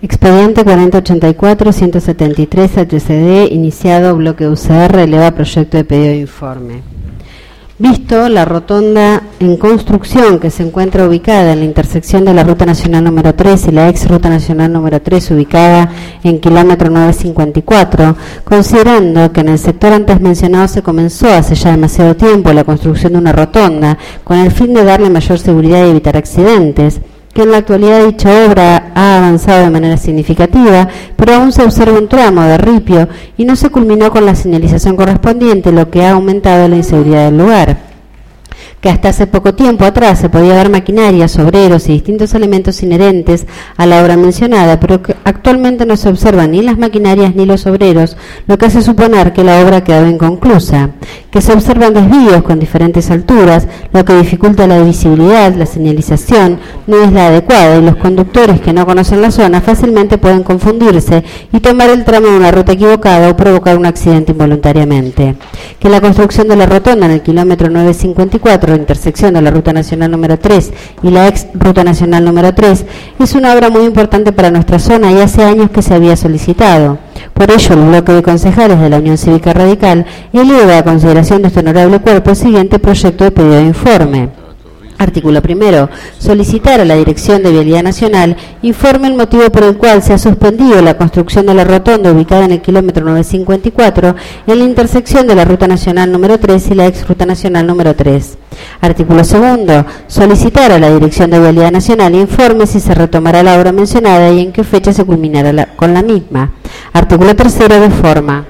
Expediente 4084-173 HCD, iniciado bloque UCR, eleva proyecto de pedido de informe. Visto la rotonda en construcción que se encuentra ubicada en la intersección de la Ruta Nacional número 3 y la ex Ruta Nacional número 3 ubicada en kilómetro 954, considerando que en el sector antes mencionado se comenzó hace ya demasiado tiempo la construcción de una rotonda con el fin de darle mayor seguridad y evitar accidentes, que en la actualidad dicha obra ha avanzado de manera significativa, pero aún se observa un tramo de ripio y no se culminó con la señalización correspondiente, lo que ha aumentado la inseguridad del lugar. Que hasta hace poco tiempo atrás se podía ver maquinarias, obreros y distintos elementos inherentes a la obra mencionada, pero que actualmente no se observan ni las maquinarias ni los obreros, lo que hace suponer que la obra quedó inconclusa. Que se observan desvíos con diferentes alturas, lo que dificulta la visibilidad, la señalización no es la adecuada y los conductores que no conocen la zona fácilmente pueden confundirse y tomar el tramo de una ruta equivocada o provocar un accidente involuntariamente. Que la construcción de la rotonda en el kilómetro 954, intersección de la Ruta Nacional número 3 y la ex Ruta Nacional número 3, es una obra muy importante para nuestra zona y hace años que se había solicitado. Por ello, el bloque de concejales de la Unión Cívica Radical eleva a consideración de este honorable cuerpo el siguiente proyecto de pedido de informe. Artículo primero. Solicitar a la Dirección de Vialidad Nacional informe el motivo por el cual se ha suspendido la construcción de la rotonda ubicada en el kilómetro 954 en la intersección de la Ruta Nacional número 3 y la ex Ruta Nacional número 3. Artículo segundo. Solicitar a la Dirección de Vialidad Nacional informe si se retomará la obra mencionada y en qué fecha se culminará con la misma. Artículo tercero. De forma.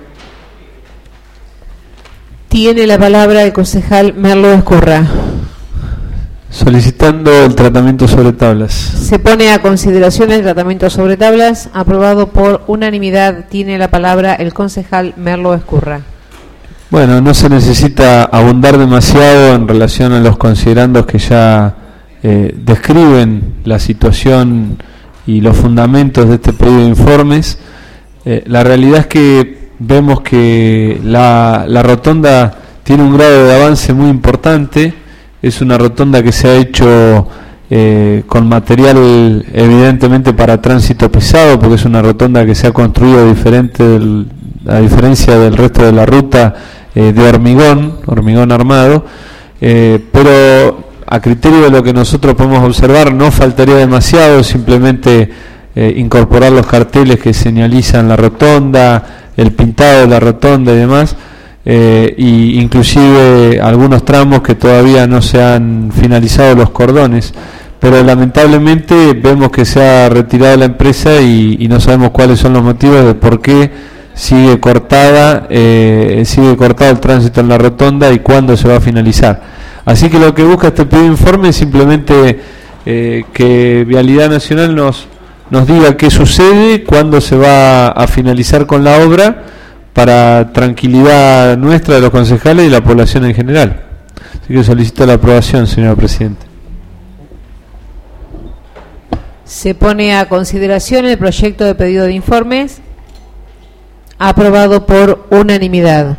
Tiene la palabra el concejal Merlo Escurra. Solicitando el tratamiento sobre tablas. Se pone a consideración el tratamiento sobre tablas, aprobado por unanimidad. Tiene la palabra el concejal Merlo Escurra. Bueno, no se necesita abundar demasiado en relación a los considerandos que ya describen la situación y los fundamentos de este pedido de informes. La realidad es que vemos que la rotonda tiene un grado de avance muy importante. Es una rotonda que se ha hecho con material evidentemente para tránsito pesado, porque es una rotonda que se ha construido diferente a diferencia del resto de la ruta, de hormigón armado, pero a criterio de lo que nosotros podemos observar no faltaría demasiado, simplemente incorporar los carteles que señalizan la rotonda, el pintado de la rotonda y demás. Y inclusive algunos tramos que todavía no se han finalizado los cordones, pero lamentablemente vemos que se ha retirado la empresa y no sabemos cuáles son los motivos de por qué sigue cortado el tránsito en la rotonda y cuándo se va a finalizar. Así que lo que busca este pedido de informe es simplemente que Vialidad Nacional nos diga qué sucede, cuándo se va a finalizar con la obra, para tranquilidad nuestra, de los concejales y la población en general. Así que solicito la aprobación, señora Presidenta. Se pone a consideración el proyecto de pedido de informes, aprobado por unanimidad.